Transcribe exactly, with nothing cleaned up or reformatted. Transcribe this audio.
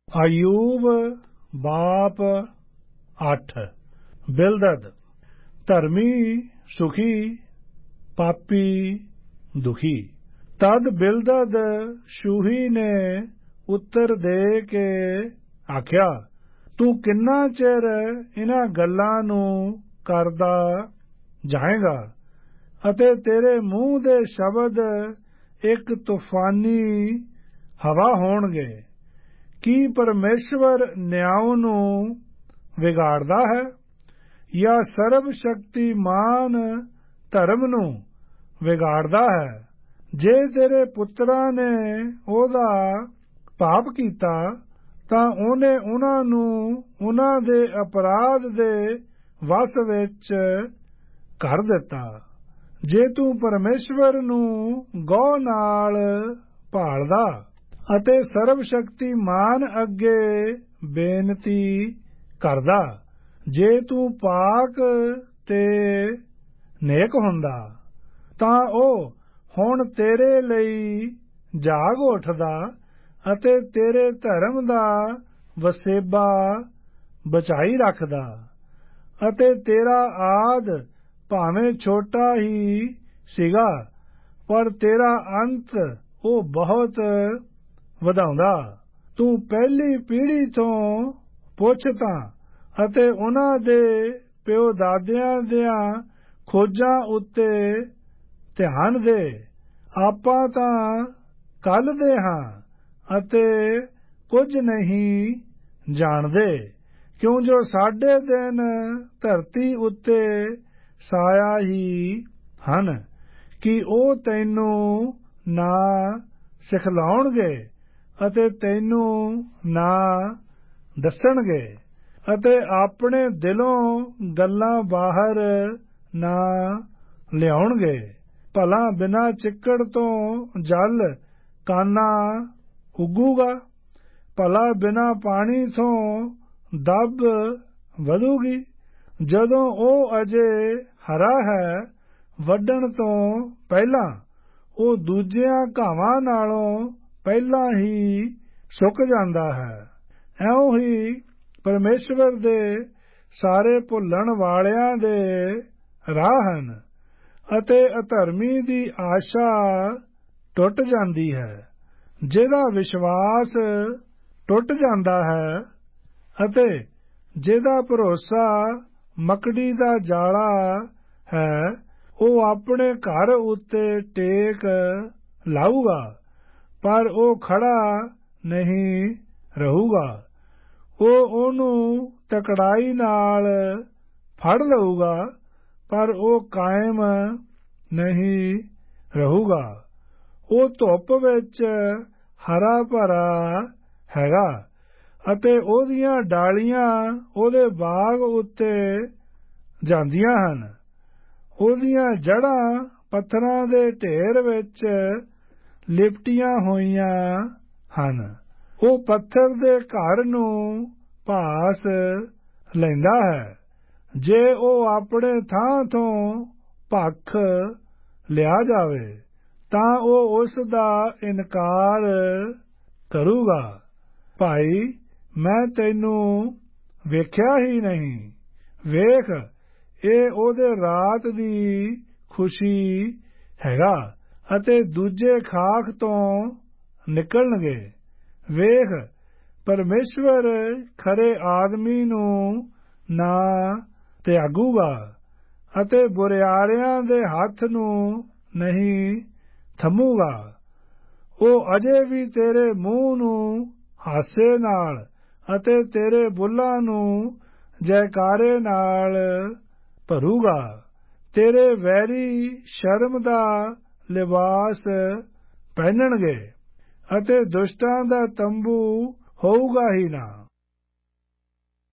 ਆਯੂਬ ਬਾਪ ਅੱਠ। ਬਿਲਦਦ ਧਰਮੀ ਸੁਖੀ ਪਾਪੀ ਦੁਖੀ। ਤਦ ਬਿਲਦਦ ਸ਼ੂਹੀ ਨੇ ਉੱਤਰ ਦੇ ਕੇ ਆਖਿਆ, ਤੂੰ ਕਿੰਨਾ ਚਿਰ ਇਨ੍ਹਾਂ ਗੱਲਾਂ ਨੂੰ ਕਰਦਾ ਜਾਏਗਾ ਅਤੇ ਤੇਰੇ ਮੂੰਹ ਦੇ ਸ਼ਬਦ ਇੱਕ ਤੂਫਾਨੀ ਹਵਾ ਹੋਣਗੇ। ਕੀ ਪਰਮੇਸ਼ਵਰ ਨਿਆਂ ਨੂੰ ਵਿਗਾੜਦਾ ਹੈ ਜਾਂ ਸਰਬ ਸ਼ਕਤੀਮਾਨ ਧਰਮ ਨੂੰ ਵਿਗਾੜਦਾ ਹੈ? ਜੇ ਤੇਰੇ ਪੁੱਤਰਾਂ ਨੇ ਉਹਦਾ ਪਾਪ ਕੀਤਾ ਤਾਂ ਉਹਨੇ ਉਹਨਾਂ ਨੂੰ ਉਹਨਾਂ ਦੇ ਅਪਰਾਧ ਦੇ ਵਸ ਵਿੱਚ ਕਰ ਦਿੱਤਾ। ਜੇ ਤੂੰ ਪਰਮੇਸ਼ਵਰ ਨੂੰ ਗਹੁ ਨਾਲ ਭਾਲਦਾ ਅਤੇ ਸਰਬ ਸ਼ਕਤੀਮਾਨ ਅੱਗੇ ਬੇਨਤੀ ਕਰਦਾ, ਜੇ ਤੂੰ ਪਾਕ ਤੇ ਨੇਕ ਹੁੰਦਾ, ਤਾਂ ਉਹ ਹੁਣ ਤੇਰੇ ਲਈ ਜਾਗ ਉੱਠਦਾ ਅਤੇ ਤੇਰੇ ਧਰਮ ਦਾ ਵਸੇਬਾ ਬਚਾਈ ਰੱਖਦਾ ਅਤੇ ਤੇਰਾ ਆਦ ਭਾਵੇਂ ਛੋਟਾ ਹੀ ਸੀਗਾ, ਪਰ ਤੇਰਾ ਅੰਤ ਉਹ ਬਹੁਤ ਵਧਾਉਂਦਾ। ਤੂੰ ਪਹਿਲੀ ਪੀੜ੍ਹੀ ਤੋਂ ਪੁੱਛ ਤਾਂ ਅਤੇ ਉਹਨਾਂ ਦੇ ਪਿਓ ਦਾਦਿਆਂ ਦੀਆਂ ਖੋਜਾਂ ਉੱਤੇ ਧਿਆਨ ਦੇ। ਆਪਾਂ ਤਾਂ ਕੱਲ੍ਹ ਦੇ ਹਾਂ ਅਤੇ ਕੁਝ ਨਹੀਂ ਜਾਣਦੇ, ਕਿਉਂ ਜੋ ਸਾਡੇ ਦਿਨ ਧਰਤੀ ਉੱਤੇ ਸਾਇਆ ਹੀ ਹਨ। ਕਿ ਉਹ ਤੈਨੂੰ ਨਾ ਸਿਖਲਾਉਣਗੇ ਅਤੇ ਤੈਨੂੰ ਨਾ ਦੱਸਣਗੇ ਅਤੇ ਆਪਣੇ ਦਿਲੋਂ ਗੱਲਾਂ ਬਾਹਰ ਨਾ ਲਿਆਉਣਗੇ। ਭਲਾ ਬਿਨਾਂ ਚਿੱਕੜ ਤੋਂ ਜਲ ਕਾਨਾ ਉੱਗੂਗਾ? ਭਲਾ ਬਿਨਾਂ ਪਾਣੀ ਤੋਂ ਦੱਬ ਵਧੂਗੀ? ਜਦੋਂ ਉਹ ਅਜੇ ਹਰਾ ਹੈ, ਵੱਢਣ ਤੋਂ ਪਹਿਲਾਂ ਉਹ ਦੂਜਿਆਂ ਘਾਵਾਂ ਨਾਲੋਂ ਪਹਿਲਾਂ ਹੀ ਸੁੱਕ ਜਾਂਦਾ ਹੈ। ਇਉਂ ਹੀ ਪਰਮੇਸ਼ਵਰ ਦੇ ਸਾਰੇ ਭੁੱਲਣ ਵਾਲਿਆਂ ਦੇ ਰਾਹ ਹਨ ਅਤੇ ਅਧਰਮੀ ਦੀ ਆਸ਼ਾ ਟੁੱਟ ਜਾਂਦੀ ਹੈ। ਜਿਹਦਾ ਵਿਸ਼ਵਾਸ ਟੁੱਟ ਜਾਂਦਾ ਹੈ ਅਤੇ ਜਿਹਦਾ ਭਰੋਸਾ ਮਕੜੀ ਦਾ ਜਾਲਾ ਹੈ, ਉਹ ਆਪਣੇ ਘਰ ਉੱਤੇ ਟੇਕ ਲਾਊਗਾ, ਪਰ ਉਹ ਖੜਾ ਨਹੀਂ ਰਹੂਗਾ। ਉਹ ਉਹਨੂੰ ਤਕੜਾਈ ਨਾਲ ਫੜ ਲਊਗਾ, ਪਰ ਉਹ ਕਾਇਮ ਨਹੀਂ ਰਹੂਗਾ। ਉਹ ਧੁੱਪ ਵਿੱਚ ਹਰਾ ਭਰਾ ਹੈਗਾ ਅਤੇ ਉਹਦੀਆਂ ਡਾਲੀਆਂ ਉਹਦੇ ਬਾਗ ਉੱਤੇ ਜਾਂਦੀਆਂ ਹਨ। ਉਹਦੀਆਂ ਜੜ੍ਹਾਂ ਪੱਥਰਾਂ ਦੇ ਢੇਰ ਵਿੱਚ ਲਿਪਟੀਆਂ ਹੋਈਆਂ ਹਨ। ਉਹ ਪੱਥਰ ਦੇ ਘਰ ਨੂੰ ਭਾਸ ਲੈਂਦਾ ਹੈ। ਜੇ ਉਹ ਆਪਣੇ ਥਾਂ ਤੋਂ ਭੱਖ ਲਿਆ ਜਾਵੇ ਤਾਂ ਉਹ ਉਸ ਦਾ ਇਨਕਾਰ ਕਰੂਗਾ। ਭਾਈ, ਮੈਂ ਤੈਨੂੰ ਵੇਖਿਆ ਹੀ ਨਹੀਂ। ਵੇਖ, ਇਹ ਉਹਦੇ ਰਾਤ ਦੀ ਖੁਸ਼ੀ ਹੈਗਾ ਅਤੇ ਦੂਜੇ ਖਾਕ ਤੋਂ ਨਿਕਲਣਗੇ। ਵੇਖ, ਪਰਮੇਸ਼ਵਰ ਖਰੇ ਆਦਮੀ ਨੂੰ ਨਾ ਤਿਆਗੂਗਾ ਅਤੇ ਬੁਰਿਆਰਿਆਂ ਦੇ ਹੱਥ ਨੂੰ ਨਹੀਂ ਥੰਮੂਗਾ। ਉਹ ਅਜੇ ਵੀ ਤੇਰੇ ਮੂੰਹ ਨੂੰ ਹਾਸੇ ਨਾਲ ਅਤੇ ਤੇਰੇ ਬੁੱਲ੍ਹਾਂ ਨੂੰ ਜੈਕਾਰੇ ਨਾਲ ਭਰੂਗਾ। ਤੇਰੇ ਵੈਰੀ ਸ਼ਰਮ ਦਾ ਲਿਬਾਸ ਪਹਿਨਣਗੇ ਅਤੇ ਦੁਸ਼ਟਾਂ ਦਾ ਤੰਬੂ ਹੋਊਗਾ ਹੀ ਨਾ।